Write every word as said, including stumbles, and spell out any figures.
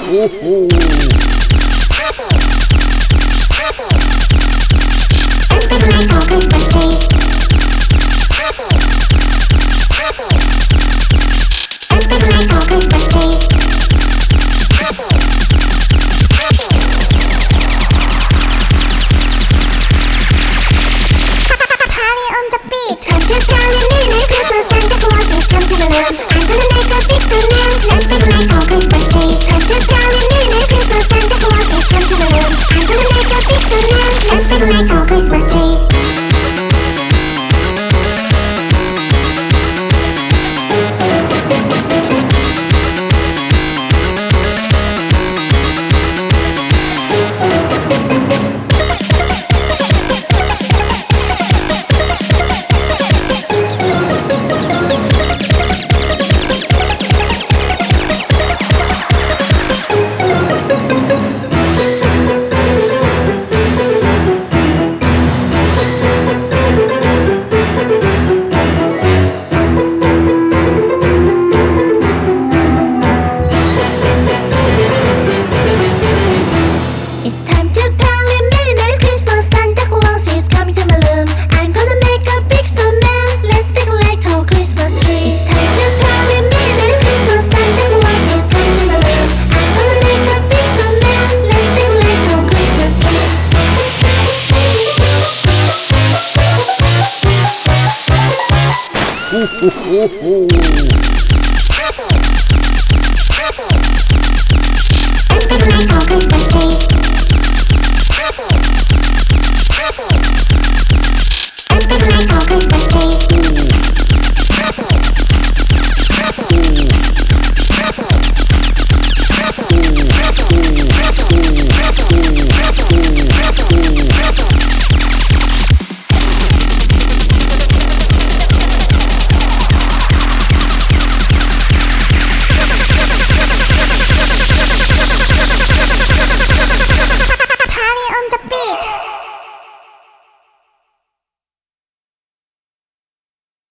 ho. Let's take a night on Christmas tree. Let's take a night on Christmas tree. Party on the beach. It's time to party, Merry Christmas, Santa Claus is come to the land. I'm gonna make a big snowman. Let's take a night on Christmas tree. It's time to party, Merry Christmas, Santa Claus is come to the land. I'm gonna make a big snowman. Let's take a night on Christmas tree. It's time to party, Merry Merry Christmas, Santa Claus is coming to my room. I'm gonna make a big snowman. Let's take a light on Christmas tree. It's time to party, Merry Merry Christmas, Santa Claus is coming to my room. I'm gonna make a big snowman. Let's take a light on Christmas tree. Ho, ho, ho, ho.